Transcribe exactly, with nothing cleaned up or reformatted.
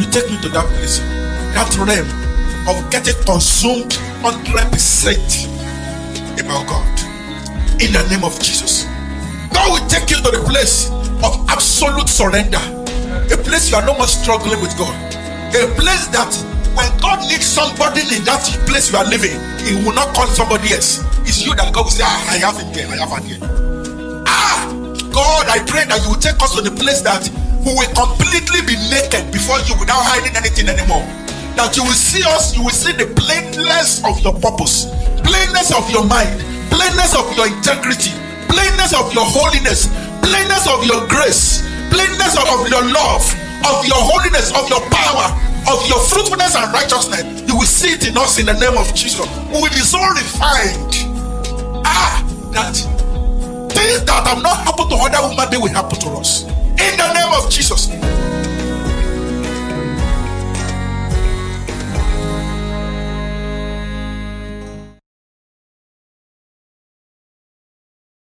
will take me to that place, that realm of getting consumed one hundred percent about God. In the name of Jesus. God will take you to the place of absolute surrender. A place you are no more struggling with God. A place that when God needs somebody in that place you are living, He will not call somebody else. It's you that God will say, ah, I have him here, I have him here. Ah, God, I pray that you will take us to the place that we will completely be naked before you without hiding anything anymore. That you will see us, you will see the plainness of your purpose, plainness of your mind, plainness of your integrity, plainness of your holiness, plainness of your grace, plainness of, of your love, of your holiness, of your power, of your fruitfulness and righteousness. You will see it in us in the name of Jesus. We will be so refined. Ah, that things that have not happened to other women, they will happen to us. In the name of Jesus.